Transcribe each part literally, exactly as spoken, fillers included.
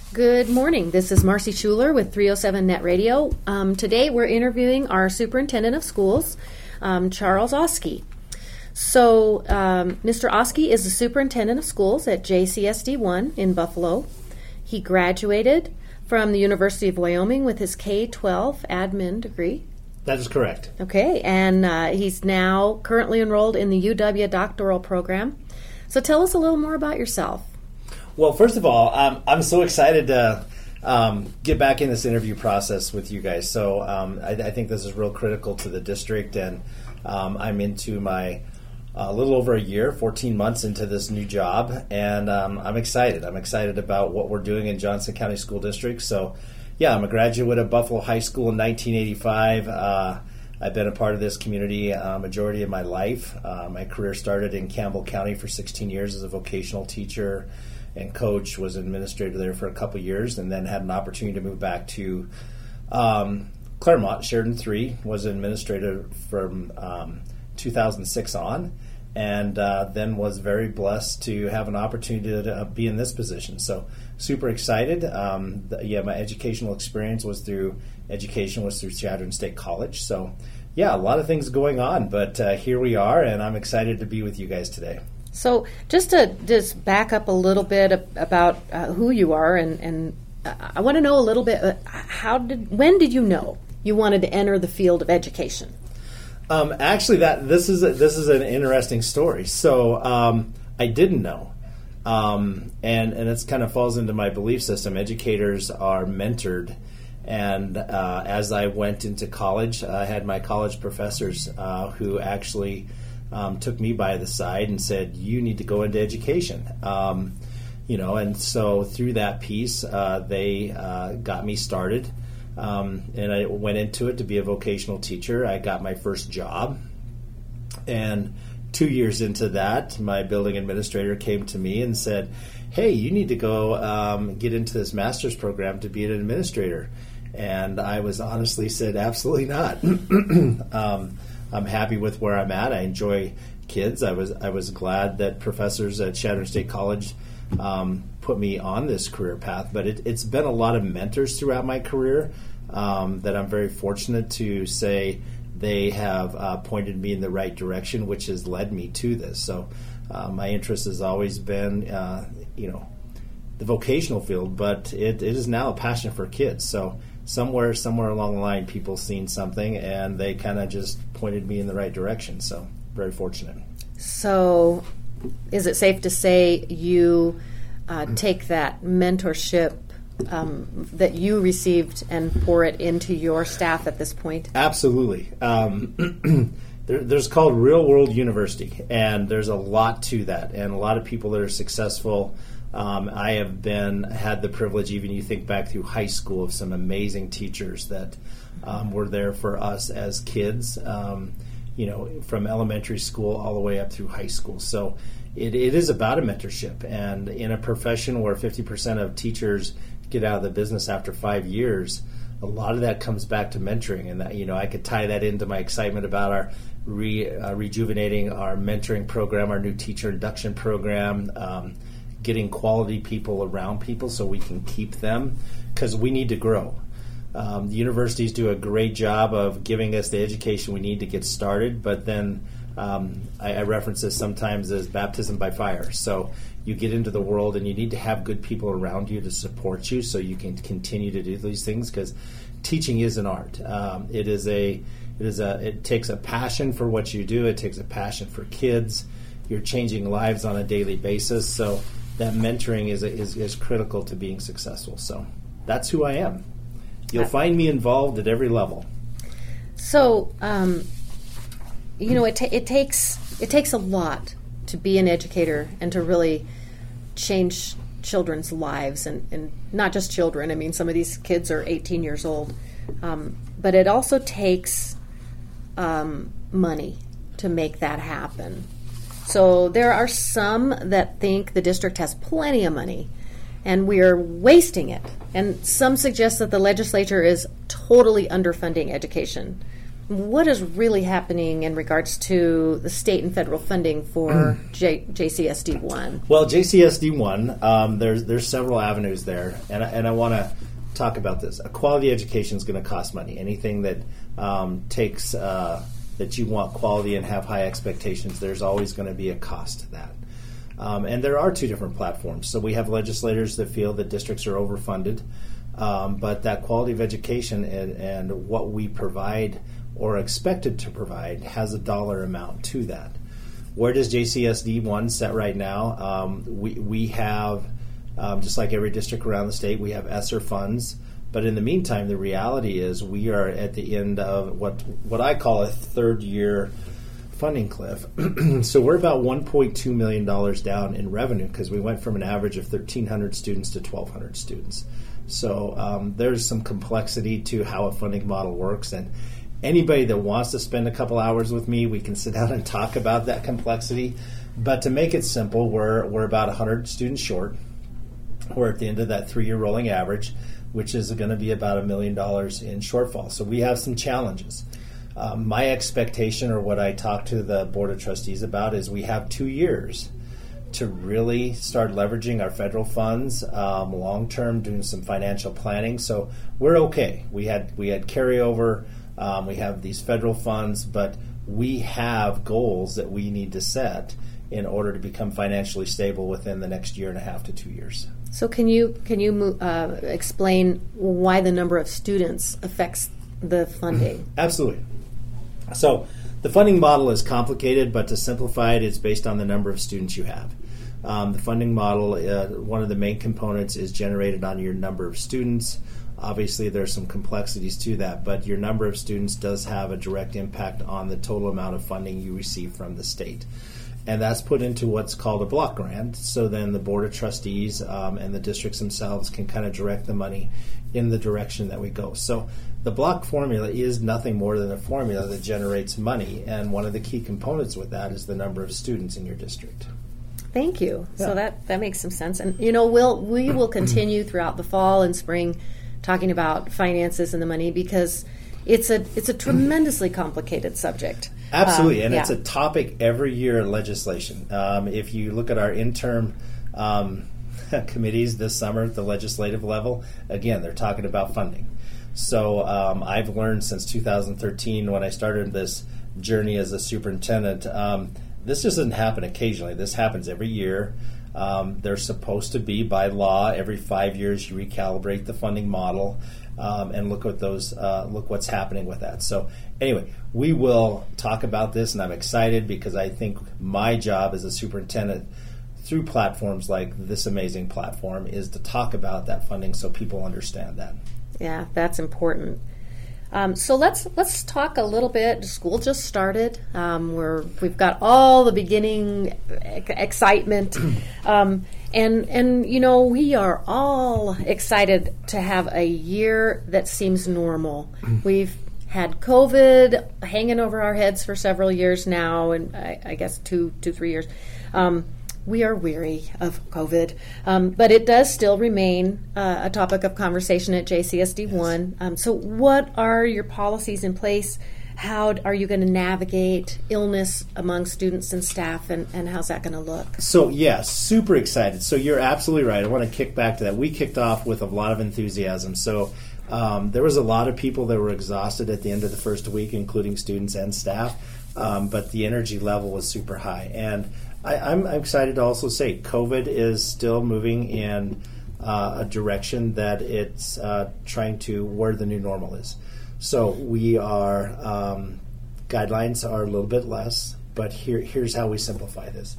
Good morning. This is Marcy Schuler with three oh seven Net Radio. Um, today we're interviewing our superintendent of schools, um, Charles Oskey. So um, Mister Oskey is the superintendent of schools at J C S D one in Buffalo. He graduated from the University of Wyoming with his K twelve admin degree. That is correct. Okay, and uh, he's now currently enrolled in the U W doctoral program. So tell us a little more about yourself. Well, first of all, um, I'm so excited to um, get back in this interview process with you guys. So um, I, I think this is real critical to the district, and um, I'm into my a uh, little over a year, fourteen months into this new job, and um, I'm excited. I'm excited about what we're doing in Johnson County School District. So, yeah, I'm a graduate of Buffalo High School in nineteen eighty-five. Uh, I've been a part of this community a uh, majority of my life. Uh, my career started in Campbell County for sixteen years as a vocational teacher and coach, was an administrator there for a couple years, and then had an opportunity to move back to um, Claremont, Sheridan three, was an administrator from um, two thousand six on, and uh, then was very blessed to have an opportunity to uh, be in this position. So super excited. Um, the, yeah, my educational experience was through, education was through Chadron State College. So yeah, a lot of things going on, but uh, here we are, and I'm excited to be with you guys today. So just to just back up a little bit about uh, who you are, and, and uh, I want to know a little bit, uh, how did, when did you know you wanted to enter the field of education? Um, actually, that this is a, this is an interesting story. So um, I didn't know, um, and and it kind of falls into my belief system. Educators are mentored, and uh, as I went into college, I had my college professors uh, who actually Um, took me by the side and said, you need to go into education. Um, you know, and so through that piece, uh, they uh, got me started. Um, and I went into it to be a vocational teacher. I got my first job. And two years into that, my building administrator came to me and said, hey, you need to go um, get into this master's program to be an administrator. And I was honestly said, absolutely not. um, I'm happy with where I'm at. I enjoy kids. I was I was glad that professors at Chadron State College um, put me on this career path. But it, it's been a lot of mentors throughout my career um, that I'm very fortunate to say they have uh, pointed me in the right direction, which has led me to this. So uh, my interest has always been, uh, you know, the vocational field, but it, it is now a passion for kids. So somewhere, somewhere along the line, people seen something, and they kind of just pointed me in the right direction. So very fortunate. So is it safe to say you uh, take that mentorship um, that you received and pour it into your staff at this point? Absolutely. Um, there, there's called Real World University, and there's a lot to that, and a lot of people that are successful. Um, I have been had the privilege, even you think back through high school, of some amazing teachers that um, were there for us as kids, um, you know, from elementary school all the way up through high school. So it, it is about a mentorship. And in a profession where fifty percent of teachers get out of the business after five years, a lot of that comes back to mentoring. And that, you know, I could tie that into my excitement about our re, uh, rejuvenating our mentoring program, our new teacher induction program, um, getting quality people around people so we can keep them, because we need to grow. Um, the universities do a great job of giving us the education we need to get started, but then um, I, I reference this sometimes as baptism by fire. So you get into the world and you need to have good people around you to support you so you can continue to do these things, because teaching is an art. Um, it is a, it is a, it takes a passion for what you do. It takes a passion for kids. You're changing lives on a daily basis. So that mentoring is, is is critical to being successful. So that's who I am. You'll find me involved at every level. So, um, you know, it ta- it takes it takes a lot to be an educator and to really change children's lives, and, and not just children. I mean, some of these kids are eighteen years old. Um, but it also takes um, money to make that happen. So there are some that think the district has plenty of money and we are wasting it. And some suggest that the legislature is totally underfunding education. what is really happening in regards to the state and federal funding for J, JCSD one? Well, J C S D one, um, there's there's several avenues there, and I, and I want to talk about this. A quality education is going to cost money. Anything that um, takes uh, that you want quality and have high expectations, there's always going to be a cost to that. Um, and there are two different platforms. So we have legislators that feel that districts are overfunded, um, but that quality of education and, and what we provide or expected to provide has a dollar amount to that. Where does J C S D one set right now? Um, we, we have, um, just like every district around the state, we have ESSER funds. But in the meantime, the reality is we are at the end of what what I call a third year funding cliff. So we're about one point two million dollars down in revenue because we went from an average of thirteen hundred students to twelve hundred students. So um, there's some complexity to how a funding model works. And anybody that wants to spend a couple hours with me, we can sit down and talk about that complexity. But to make it simple, we're, we're about one hundred students short. We're at the end of that three-year rolling average, which is going to be about a million dollars in shortfall. So we have some challenges. Um, my expectation, or what I talk to the Board of Trustees about, is we have two years to really start leveraging our federal funds um, long-term, doing some financial planning. So we're okay. We had we had carryover. Um, we have these federal funds, but we have goals that we need to set in order to become financially stable within the next year and a half to two years. So can you can you uh, explain why the number of students affects the funding? Absolutely. So the funding model is complicated, but to simplify it, it's based on the number of students you have. Um, the funding model, uh, one of the main components is generated on your number of students. Obviously, there's some complexities to that, but your number of students does have a direct impact on the total amount of funding you receive from the state. And that's put into what's called a block grant. So then the Board of Trustees um, and the districts themselves can kind of direct the money in the direction that we go. So the block formula is nothing more than a formula that generates money. And one of the key components with that is the number of students in your district. Thank you. Yeah. So that, that makes some sense. And, you know, we'll, we will continue throughout the fall and spring talking about finances and the money because it's a it's a tremendously complicated subject. Absolutely, um, and yeah. it's a topic every year in legislation. Um, if you look at our interim um, committees this summer at the legislative level, again, they're talking about funding. So um, I've learned since two thousand thirteen when I started this journey as a superintendent, um, this doesn't happen occasionally. This happens every year. Um, they're supposed to be, by law, every five years you recalibrate the funding model um, and look at those. Uh, look what's happening with that. So anyway, we will talk about this, and I'm excited because I think my job as a superintendent through platforms like this amazing platform is to talk about that funding so people understand that. Yeah, that's important. Um, so let's let's talk a little bit. School just started. Um, we're we've got all the beginning excitement, um, and and you know we are all excited to have a year that seems normal. We've had COVID hanging over our heads for several years now, and I, I guess two two three years. Um, We are weary of COVID, um, but it does still remain uh, a topic of conversation at J C S D one. Yes. Um, so what are your policies in place? How are you going to navigate illness among students and staff, and, and how's that going to look? So, yeah, super excited. So you're absolutely right. I want to kick back to that. We kicked off with a lot of enthusiasm. So um, there was a lot of people that were exhausted at the end of the first week, including students and staff, um, but the energy level was super high. And I, I'm excited to also say COVID is still moving in uh, a direction that it's uh, trying to where the new normal is. So we are, um, guidelines are a little bit less, but here here's how we simplify this.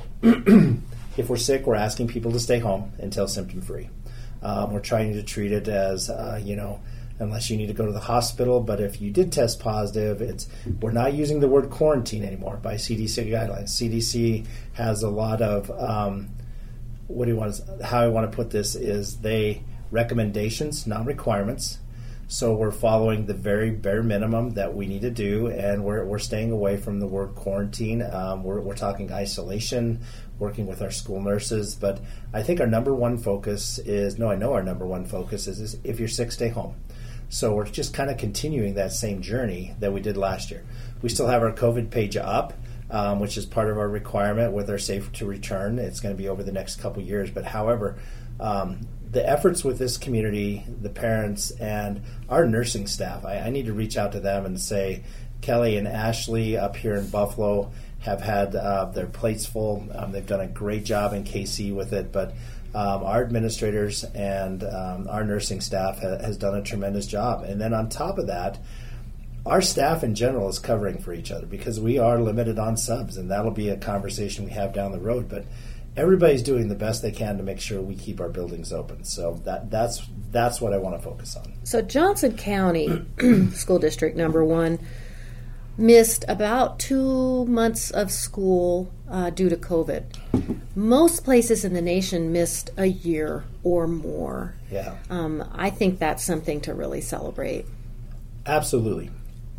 If we're sick, we're asking people to stay home until symptom-free. Um, we're trying to treat it as, uh, you know, unless you need to go to the hospital. But if you did test positive, it's we're not using the word quarantine anymore by C D C guidelines. C D C has a lot of um, what do you want? To, how I want to put this is they recommendations, not requirements. So we're following the very bare minimum that we need to do, and we're we're staying away from the word quarantine. Um, we're we're talking isolation, working with our school nurses. But I think our number one focus is no, I know our number one focus is, is if you're sick, stay home. So we're just kind of continuing that same journey that we did last year. We still have our COVID page up, um, which is part of our requirement with our Safe to Return. It's going to be over the next couple years. But however, um, the efforts with this community, the parents, and our nursing staff, I, I need to reach out to them and say, Kelly and Ashley up here in Buffalo have had uh, their plates full. Um, they've done a great job in K C with it, but um, our administrators and um, our nursing staff ha- has done a tremendous job. And then on top of that, our staff in general is covering for each other because we are limited on subs, and that'll be a conversation we have down the road. But everybody's doing the best they can to make sure we keep our buildings open. So that that's that's what I want to focus on. So Johnson County School District number one missed about two months of school uh, due to COVID. Most places in the nation missed a year or more. Yeah. Um, I think that's something to really celebrate. Absolutely.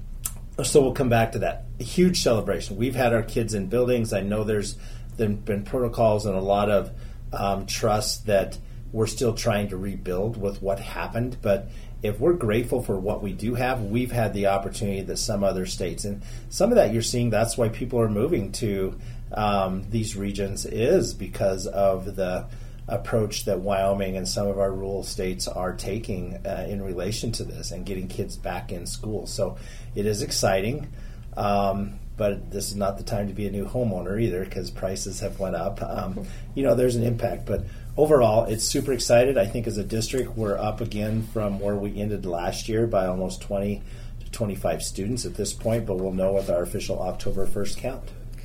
So we'll come back to that. A huge celebration. We've had our kids in buildings. I know there's been protocols and a lot of um, trust that we're still trying to rebuild with what happened, but if we're grateful for what we do have, we've had the opportunity that some other states, and some of that you're seeing, that's why people are moving to um, these regions, is because of the approach that Wyoming and some of our rural states are taking uh, in relation to this and getting kids back in school. So it is exciting, um, but this is not the time to be a new homeowner either because prices have went up. Um, you know, there's an impact, but overall, it's super excited. I think as a district, we're up again from where we ended last year by almost twenty to twenty-five students at this point, but we'll know with our official October first count.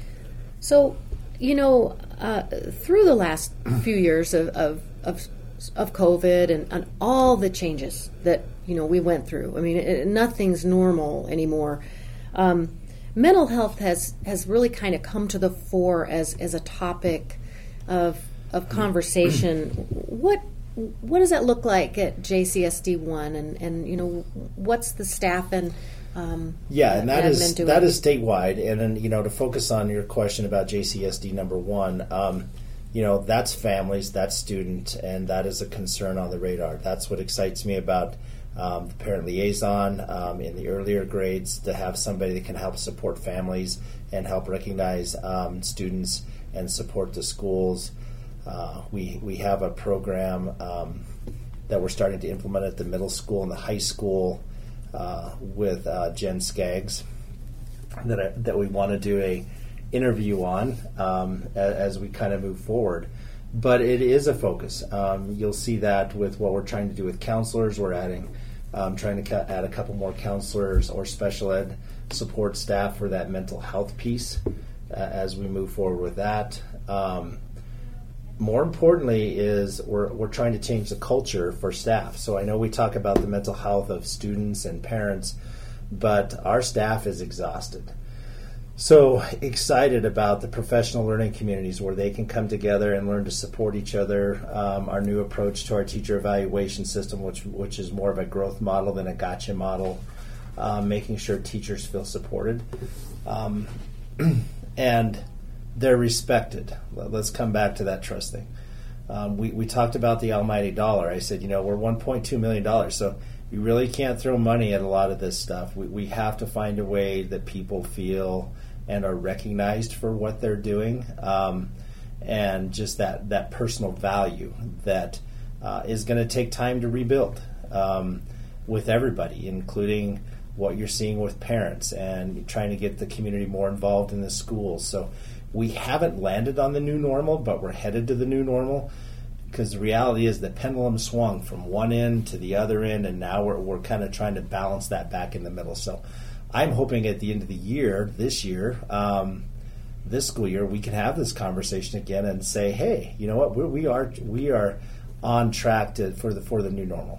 So, you know, uh, through the last few years of, of, of, of COVID and, and all the changes that, you know, we went through, I mean, it, nothing's normal anymore. Um, mental health has, has really kind of come to the fore as, as a topic of of conversation. What what does that look like at J C S D one, and, and you know, what's the staff and um, yeah, and that is doing? that is statewide. And then, you know, to focus on your question about J C S D number one, um, you know, that's families, that's student, and that is a concern on the radar. That's what excites me about um, the parent liaison um, in the earlier grades, to have somebody that can help support families and help recognize um, students and support the schools. Uh, we we have a program um, that we're starting to implement at the middle school and the high school uh, with uh, Jen Skaggs that I, that we want to do a interview on um, as, as we kind of move forward. But it is a focus. Um, you'll see that with what we're trying to do with counselors. We're adding, um, trying to ca- add a couple more counselors or special ed support staff for that mental health piece uh, as we move forward with that. Um, More importantly is we're we're trying to change the culture for staff. So I know we talk about the mental health of students and parents, but our staff is exhausted. So excited about the professional learning communities where they can come together and learn to support each other. Um, our new approach to our teacher evaluation system, which which is more of a growth model than a gotcha model, um, making sure teachers feel supported. Um, and they're respected. Let's come back to that trust thing. Um, we, we talked about the almighty dollar. I said, you know, we're one point two million dollars, so you really can't throw money at a lot of this stuff. We, we have to find a way that people feel and are recognized for what they're doing, um, and just that, that personal value that uh, is going to take time to rebuild um, with everybody, including what you're seeing with parents and trying to get the community more involved in the schools. So we haven't landed on the new normal, but we're headed to the new normal, because the reality is the pendulum swung from one end to the other end, and now we're, we're kind of trying to balance that back in the middle. So I'm hoping at the end of the year, this year, um, this school year, we can have this conversation again and say, hey, you know what, we're, we are we are on track to for the for the new normal.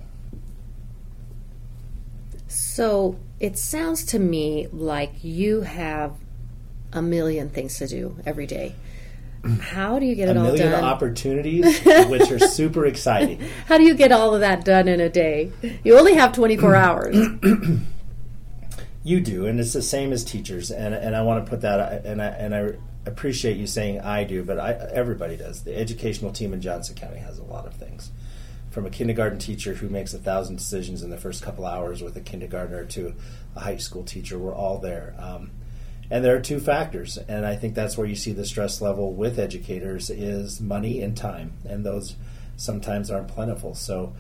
So it sounds to me like you have a million things to do every day. How do you get it all done? A million opportunities, which are super exciting. How do you get all of that done in a day? You only have twenty-four hours. You do, and it's the same as teachers. And and I want to put that, and I and I appreciate you saying I do, but I, everybody does. The educational team in Johnson County has a lot of things. from a kindergarten teacher who makes a thousand decisions in the first couple hours with a kindergartner to a high school teacher. We're all there. Um, and there are two factors, and I think that's where you see the stress level with educators is money and time, and those sometimes aren't plentiful. So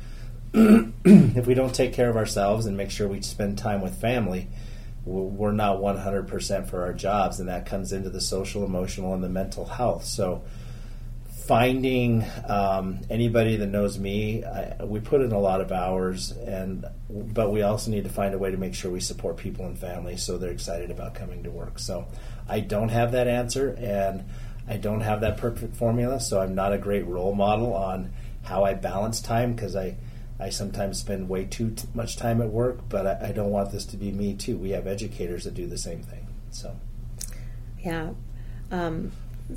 if we don't take care of ourselves and make sure we spend time with family, we're not one hundred percent for our jobs, and that comes into the social, emotional, and the mental health. So finding um, anybody that knows me, I, we put in a lot of hours, and but we also need to find a way to make sure we support people and families so they're excited about coming to work. So I don't have that answer, and I don't have that perfect formula, so I'm not a great role model on how I balance time, because I, I sometimes spend way too t- much time at work, but I, I don't want this to be me too. We have educators that do the same thing. So, yeah. Um,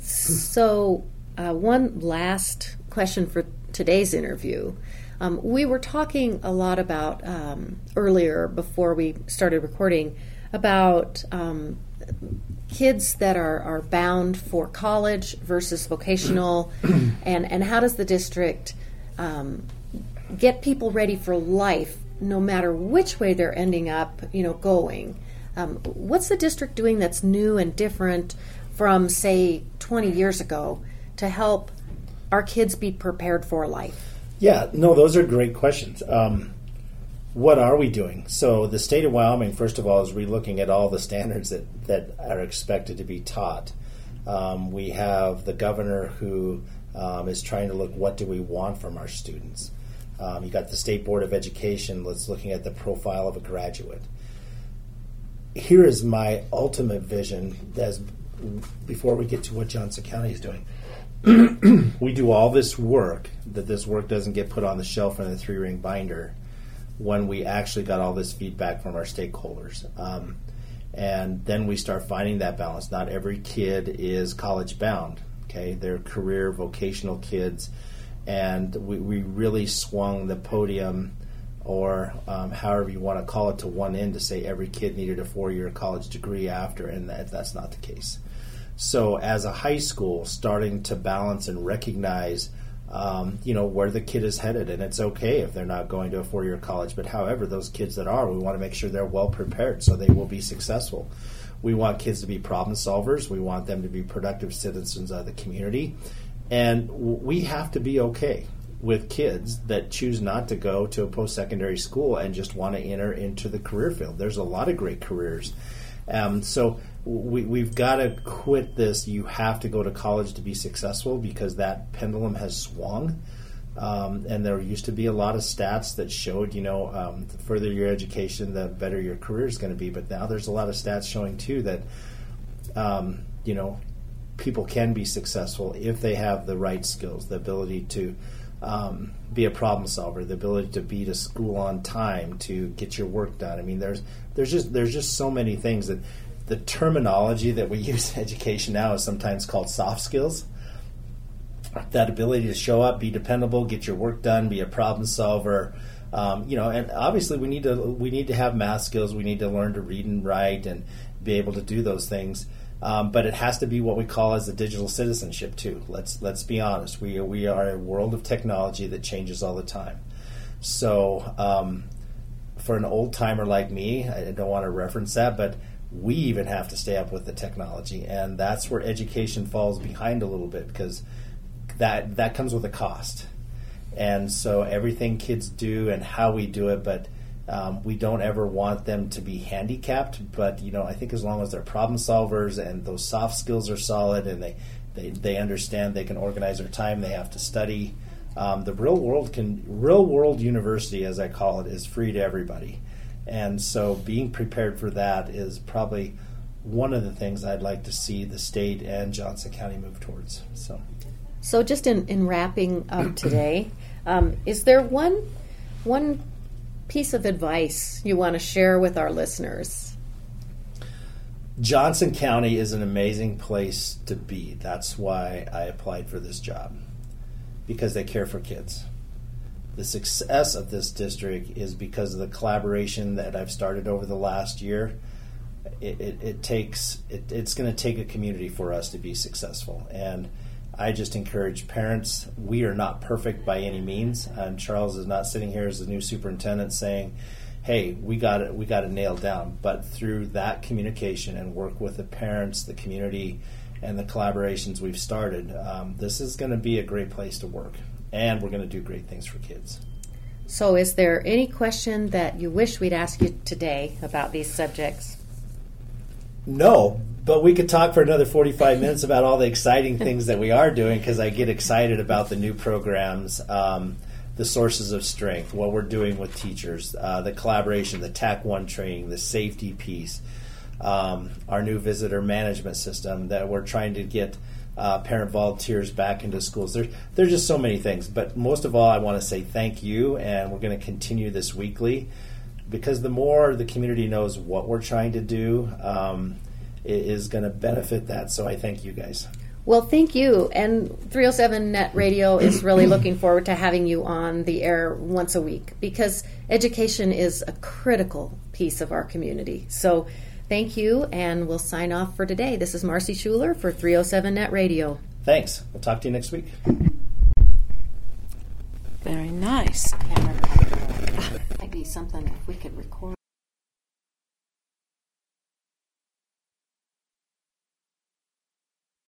so uh, one last question for today's interview. Um, we were talking a lot about um, earlier, before we started recording, about um, kids that are, are bound for college versus vocational, and, and how does the district um, get people ready for life no matter which way they're ending up, you know, going. Um, what's the district doing that's new and different from, say, twenty years ago to help our kids be prepared for life? Yeah, no, those are great questions. Um, what are we doing? So the state of Wyoming, first of all, is relooking at all the standards that, that are expected to be taught. Um, we have the governor who um, is trying to look, what do we want from our students? Um, you got the State Board of Education that's looking at the profile of a graduate. Here is my ultimate vision, as before we get to what Johnson County is doing. We do all this work, that this work doesn't get put on the shelf in a three-ring binder when we actually got all this feedback from our stakeholders. Um, and then we start finding that balance. Not every kid is college-bound, okay? They're career, vocational kids, and we, we really swung the podium, or um, however you want to call it, to one end to say every kid needed a four-year college degree after, and that, that's not the case. So as a high school, starting to balance and recognize, um, you know, where the kid is headed, and it's okay if they're not going to a four-year college, but however, those kids that are, we want to make sure they're well prepared so they will be successful. We want kids to be problem solvers. We want them to be productive citizens of the community. And we have to be okay with kids that choose not to go to a post-secondary school and just want to enter into the career field. There's a lot of great careers. Um, so we, we've got to quit this, you have to go to college to be successful, because that pendulum has swung. Um, and there used to be a lot of stats that showed, you know, um, the further your education, the better your career is going to be. But now there's a lot of stats showing, too, that, um, you know, people can be successful if they have the right skills, the ability to um, be a problem solver, the ability to be to school on time, to get your work done. I mean, there's there's just there's just so many things that the terminology that we use in education now is sometimes called soft skills. That ability to show up, be dependable, get your work done, be a problem solver. Um, you know, and obviously we need to we need to have math skills. We need to learn to read and write and be able to do those things. Um, but it has to be what we call as a digital citizenship too. Let's let's be honest. We we are a world of technology that changes all the time. So um, for an old timer like me, I don't want to reference that, but we even have to stay up with the technology, and that's where education falls behind a little bit, because that that comes with a cost. And so everything kids do and how we do it, but Um, we don't ever want them to be handicapped, but you know, I think as long as they're problem solvers and those soft skills are solid, and they, they, they understand they can organize their time, they have to study. Um, the real world can real world university, as I call it, is free to everybody, and so being prepared for that is probably one of the things I'd like to see the state and Johnson County move towards. So, so just in, in wrapping up today, um, is there one one piece of advice you want to share with our listeners? Johnson County is an amazing place to be. That's why I applied for this job, because they care for kids. The success of this district is because of the collaboration that I've started over the last year. It, it, it takes it, it's going to take a community for us to be successful, and I just encourage parents. We are not perfect by any means. Um, Charles is not sitting here as the new superintendent saying, hey, we got it, we got it nailed down. But through that communication and work with the parents, the community, and the collaborations we've started, um, this is going to be a great place to work. And we're going to do great things for kids. So is there any question that you wish we'd ask you today about these subjects? No, but we could talk for another forty-five minutes about all the exciting things that we are doing, because I get excited about the new programs, um, the sources of strength, what we're doing with teachers, uh, the collaboration, the T A C one training, the safety piece, um, our new visitor management system that we're trying to get Uh, parent volunteers back into schools. There's there's just so many things. But most of all, I want to say thank you, and we're going to continue this weekly, because the more the community knows what we're trying to do, um, it is going to benefit that. So I thank you guys. Well, thank you. And three oh seven Net Radio is really looking forward to having you on the air once a week, because education is a critical piece of our community. So thank you, and we'll sign off for today. This is Marcy Schuler for three oh seven Net Radio. Thanks. We'll talk to you next week. Very nice. Might be something if we could record.